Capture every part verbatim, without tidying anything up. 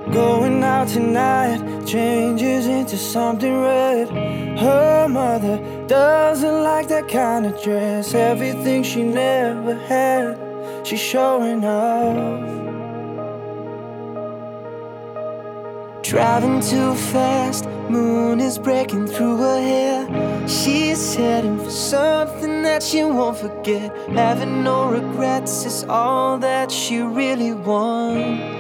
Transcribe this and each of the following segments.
Going out tonight changes into something red. Her mother doesn't like that kind of dress. Everything she never had, she's showing off. Driving too fast, moon is breaking through her hair. She's heading for something that she won't forget. Having no regrets is all that she really wants.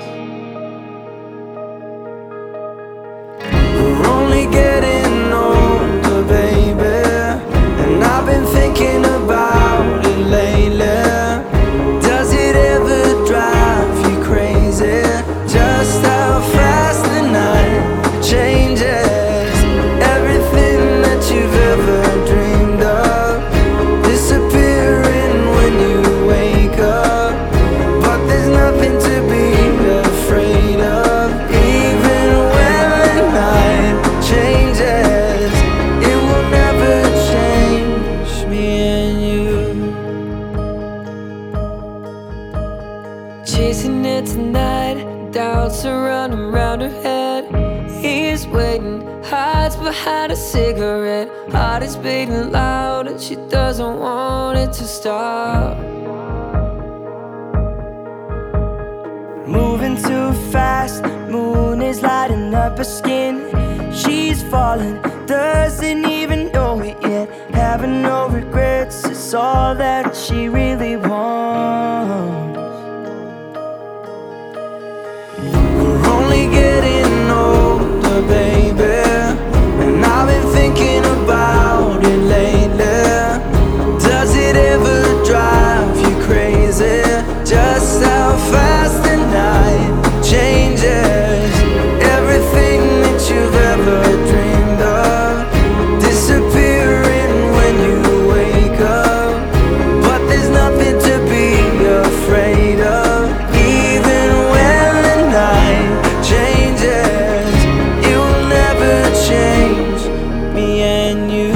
We're only getting older, baby, and I've been thinking about it lately. Does it ever drive you crazy? Just how fast the night changes. Everything that you've ever dreamed of disappearing when you wake up. But there's nothing to be afraid of. Even when the night changes, it will never change me and you. Chasing it tonight, doubts are running round her head. He's waiting, hides behind a cigarette. Heart is beating loud and she doesn't want it to stop. Moving too fast, moon is lighting up her skin. She's falling, doesn't even know it yet. Having no regrets is all that she really wants. We're only getting older, baby, and I've been thinking about it lately. Does it ever drive you crazy? Just how fast the night changes. Everything that you've ever dreamed of disappearing when you wake up. But there's nothing to be afraid of. Even when the night changes, it will never change me and you.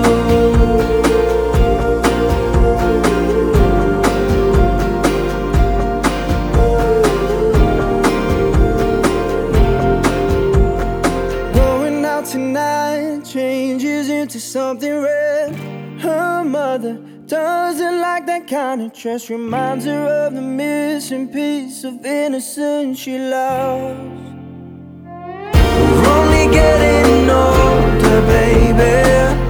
Going out tonight changes into something red. Her mother doesn't like that kind of dress. Reminds her of the missing piece of innocence she lost. We're only getting older, baby,